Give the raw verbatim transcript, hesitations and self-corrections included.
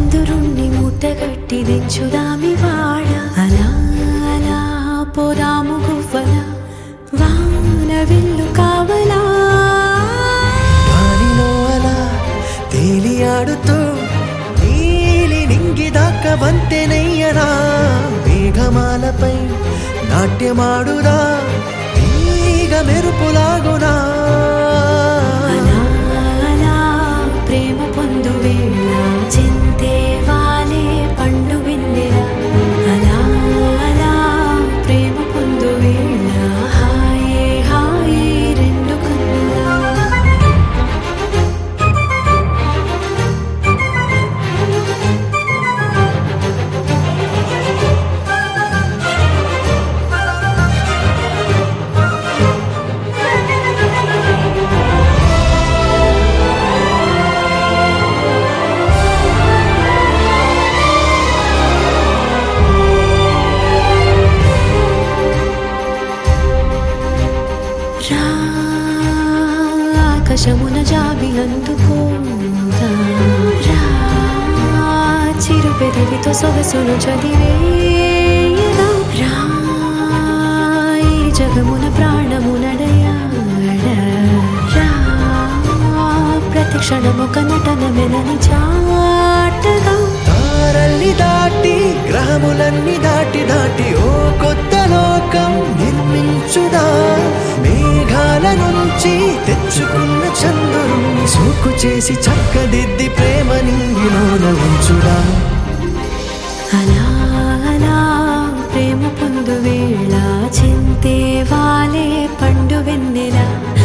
చంద్రుణ్ణి మూటగట్టి దించుదామి వాడ అలా అలా పోదాము గువ్వల వాన విల్లు కావలా గాలిలో అలా తేలియాడుతూ నీలి నింగిదాకా వంతెనయ్యనా మేఘమాలపై నాట్యమాడుదా ఈగ మెరుపులాగునా అలా అలా ప్రేమ పొందు వేళ చింతే వాలే పండు వెన్నెల అలా అలా ప్రేమ పొందు వేళ హాయే హాయే రెండు కన్నులా రా ఆకాశమున జాబిలందుకోరా రా చిరు పెదవితో సొగసును చదివేయగా రా ఈ జగమున ప్రాణమునడయాడ రా ప్రతి క్షణమొక నటన మెనని చాటగా తారల్ని దాటి గ్రహములన్నీ దాటి దాటి ఓ కొత్త లోకం నిర్మించుదా మేఘాల నుంచి తెచ్చుకున్న చంద్రుణ్ణి సోకు చేసి చక్కదిద్ది ప్రేమ నింగిలోన ఉంచుదా అలా అలా ప్రేమ పొందు వేళ చింతే వాలే పండు వెన్నెల